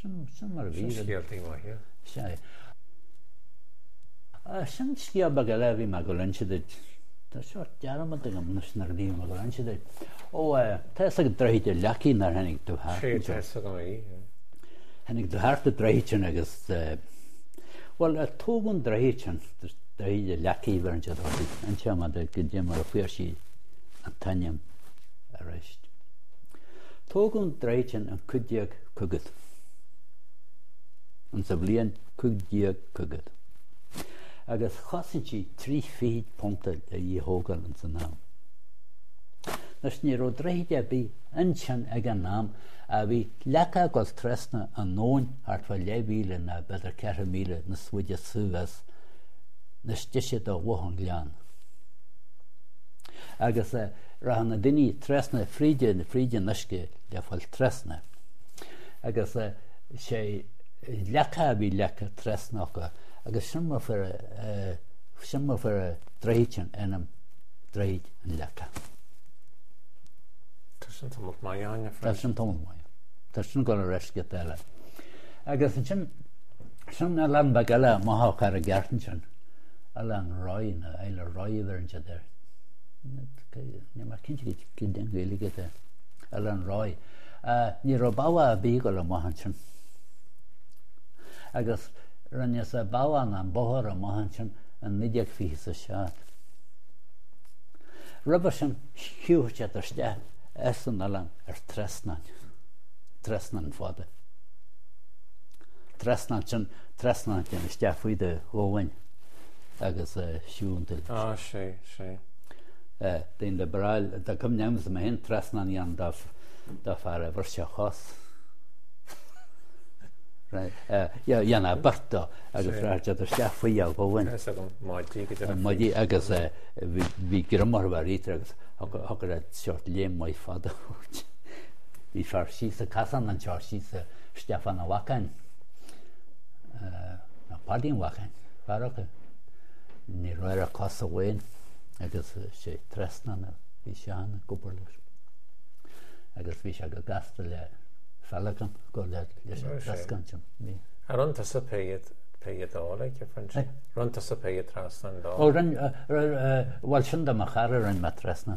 sin mar bhí Scialtaí maithe. sé. Sin sciab a go le bhí me go linseid Tá seo dearmad go nar bhí me go linseid ó tá a go dreide lecí nar henig tú Sé te go í. Hennig de harte dreitjen agus wel tógun dreitjen dreide lecí ver an se ma de go mar a fuirsí an tanjem a reist. Tógun dreitjen an kudiag kugad. An sa blian kudiag kugad. Agus chasintí 3 feet ponte a í hógal an sa naam. Nas ní ro dreide bí anchan ag an naam a bhí lecha go tresna an nóin hartfa levíle na beidir 4 míle na suide suas na stiise do bhhan lean. Agus rahanna duine tresna fríide na fríide nasce le fáil tresna. Agus sé lecha bhí lecha tresnacha agus simar for dréitjan enam dréid an lecha. Sin tomult mai aine Tá sin tomult mai. Tá sin go a reisce eile. Agus sin a lan bag eile maithach ar a gceartan sin a an roi na eile roiidir an der. Ní mar cinnte go den bhéige a an roi. Ní ro baha a bí go le maihan sin. Agus rinne a bahan an bothir a maihan sin an 9 fi a seat. Rubber sin hiúte ar ste esan alan tresnan fada. Tresnan sin ste faoi de óhain agus siúntil. sé. Déin de brail da cum neams me hen tresnan í an da far a bhar se chos. Ianna barta agus ráte ar ste faoi a óhain. Maidí agus bhí gramar bhar ítar agus hagur a seart léim mai fada. Bhí far sí a casan an teir sí a Stefan a Wacain na Padín Wacain farcha ní roiir a cos a bhhain agus sé tresna na bhí seanna gobarlúir agus bhí se go gasta le fellachan go le trascantin. Ranta sa péiad ála ce French. Ranta sa péiad trasnan dá. Ó bhil sin am a charar an me tresnan.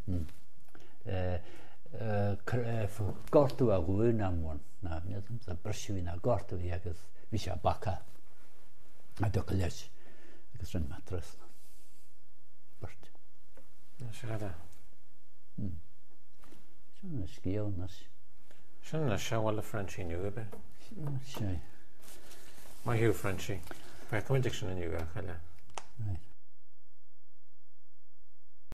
Gortú a bhún am món na a brisúin a gortú agus bhí se bacha a do go leis agus rin me tresnan. Burt. Seada. Sin na scíalnas. Sin na seáil a Frenchí nua be. Sé. Mai hiú Frenchí. Fe chuinteach sin na nua chaile. Right.